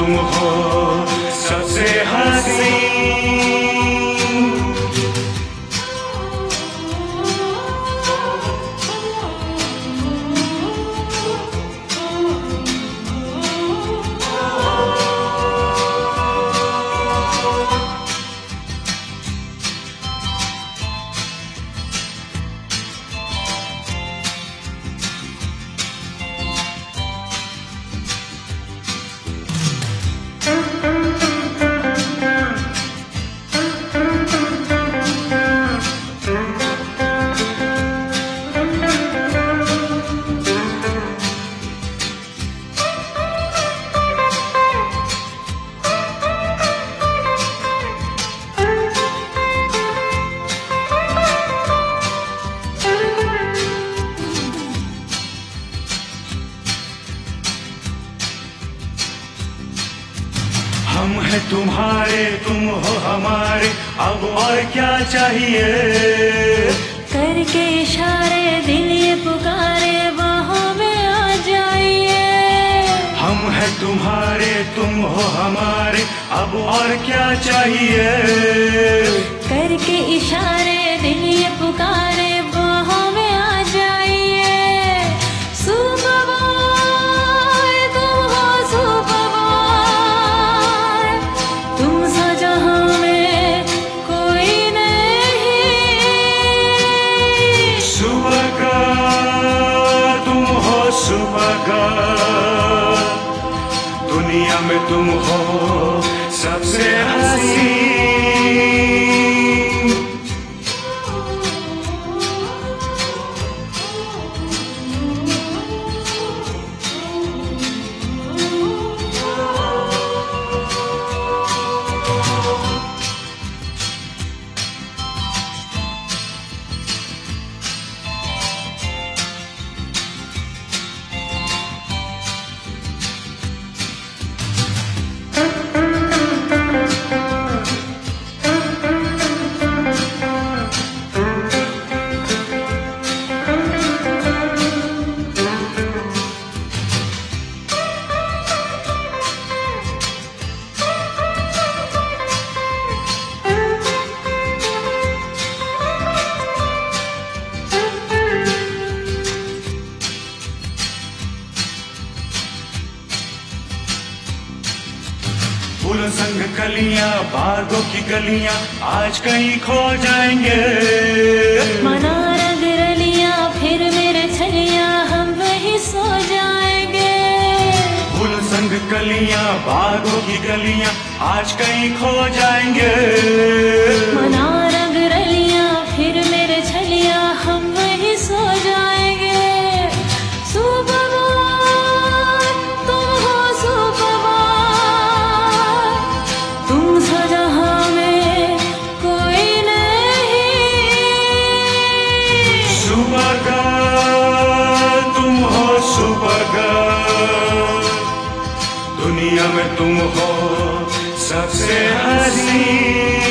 तुम हो सबसे हसीन। हम हैं तुम्हारे, तुम हो हमारे, अब और क्या चाहिए। करके इशारे दिल ये पुकारे, बाहों में आ जाइए। हम हैं तुम्हारे, तुम हो हमारे, अब और क्या चाहिए। करके इशारे दिल ये पुकारे, बाहों में आ जाइए। सुपर बॉय तुम हो, सुपर बॉय तुम सा जहां में कोई नहीं। सुपर गर्ल तुम हो, सुपर गर्ल दुनिया में तुम हो सबसे हसीन। फूलों संग कलियां, बागों की गलियां आज कहीं खो जाएंगे। मना रंग रलियां, फिर मेरे छलियां हम वहीं सो जाएंगे। फूलों संग कलियां, बागों की गलियां आज कहीं खो जाएंगे। मना रंग रलियां, फिर मेरे छलियां हम वहीं सो जाएंगे। सुपर बॉय तुम हो, सुपर बॉय तुम सा जहां में कोई नहीं। सुपर गर्ल तुम हो, सुपर गर्ल दुनिया में तुम हो सबसे हसीन।